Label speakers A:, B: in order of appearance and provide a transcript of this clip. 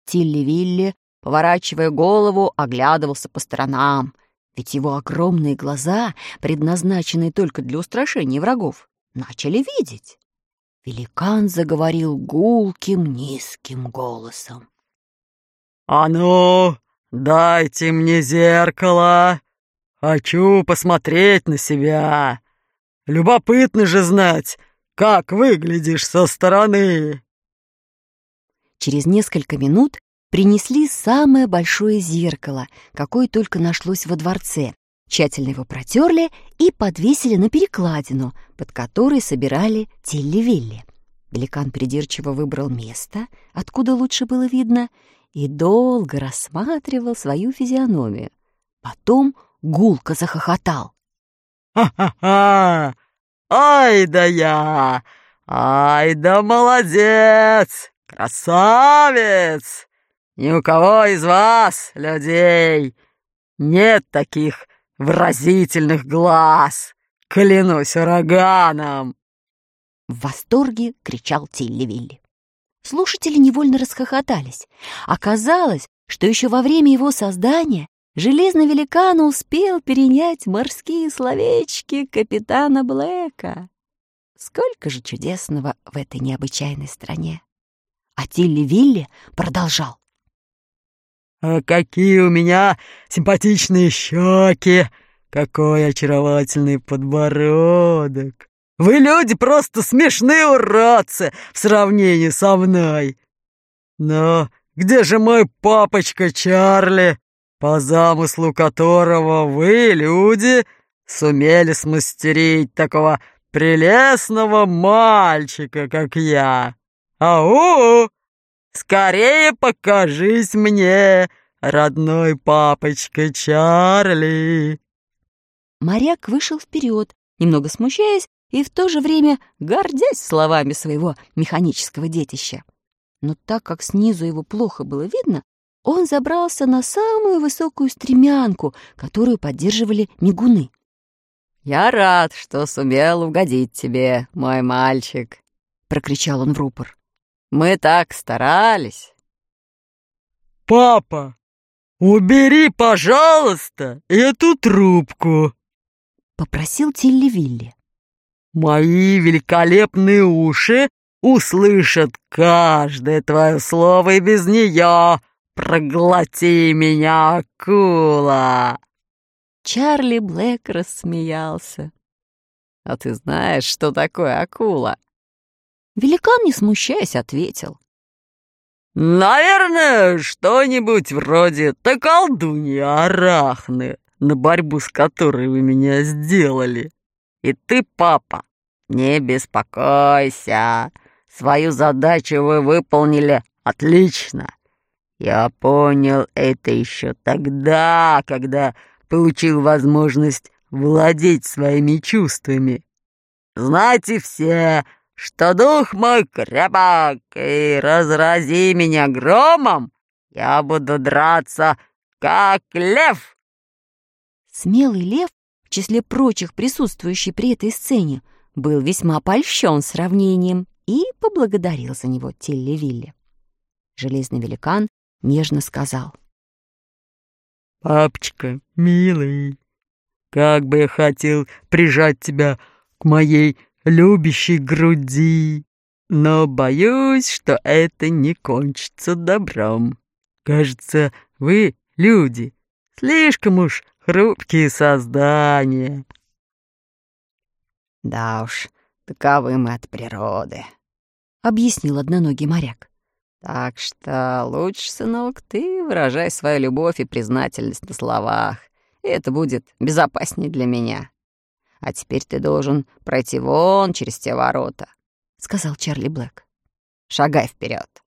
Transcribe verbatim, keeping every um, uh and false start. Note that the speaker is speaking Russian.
A: Тилли-Вилли, поворачивая голову, оглядывался по сторонам, ведь его огромные глаза, предназначенные только для устрашения врагов, начали видеть. Великан заговорил гулким, низким голосом.
B: «А ну, дайте мне зеркало! Хочу посмотреть на себя! Любопытно же знать, как выглядишь со стороны!»
A: Через несколько минут принесли самое большое зеркало, какое только нашлось во дворце, тщательно его протерли и подвесили на перекладину, под которой собирали Тилли-Вилли. Великан придирчиво выбрал место, откуда лучше было видно, и долго рассматривал свою физиономию. Потом гулко захохотал.
B: «Ха-ха-ха! Ай да я! Ай да молодец! Красавец! Ни у кого из вас, людей, нет таких выразительных глаз! Клянусь ураганом!»
A: В восторге кричал Тилли-Вилли. Слушатели невольно расхохотались. Оказалось, что еще во время его создания железный великан успел перенять морские словечки капитана Блэка. Сколько же чудесного в этой необычайной стране! А Тилли-Вилли продолжал.
B: «А какие у меня симпатичные щеки! Какой очаровательный подбородок! Вы, люди, просто смешные уродцы в сравнении со мной! Но где же мой папочка Чарли, по замыслу которого вы, люди, сумели смастерить такого прелестного мальчика, как я? Ау! Скорее покажись мне, родной папочка Чарли!»
A: Моряк вышел вперед, немного смущаясь и в то же время гордясь словами своего механического детища. Но так как снизу его плохо было видно, он забрался на самую высокую стремянку, которую поддерживали мигуны. «Я рад, что сумел угодить тебе, мой мальчик», — прокричал он в рупор. «Мы так старались».
B: «Папа, убери, пожалуйста, эту трубку», —
A: попросил Тилли-Вилли.
B: «Мои великолепные уши услышат каждое твое слово, и без нее проглоти меня, акула!»
A: Чарли Блэк рассмеялся. «А ты знаешь, что такое акула?» Великан, не смущаясь, ответил.
B: «Наверное, что-нибудь вроде той колдуньи Арахны, на борьбу с которой вы меня сделали. И ты, папа, не беспокойся, свою задачу вы выполнили отлично. Я понял это еще тогда, когда получил возможность владеть своими чувствами. Знаете все, что дух мой крепок, и разрази меня громом, я буду драться, как лев».
A: Смелый лев, в числе прочих присутствующий при этой сцене, был весьма польщен сравнением и поблагодарил за него Тилли-Вилли. Железный великан нежно сказал.
B: «Папочка, милый, как бы я хотел прижать тебя к моей любящей груди, но боюсь, что это не кончится добром. Кажется, вы, люди, слишком уж хрупкие создания».
A: «Да уж, таковы мы от природы», — объяснил одноногий моряк. «Так что лучше, сынок, ты выражай свою любовь и признательность на словах, и это будет безопаснее для меня. А теперь ты должен пройти вон через те ворота», — сказал Чарли Блэк. «Шагай вперед».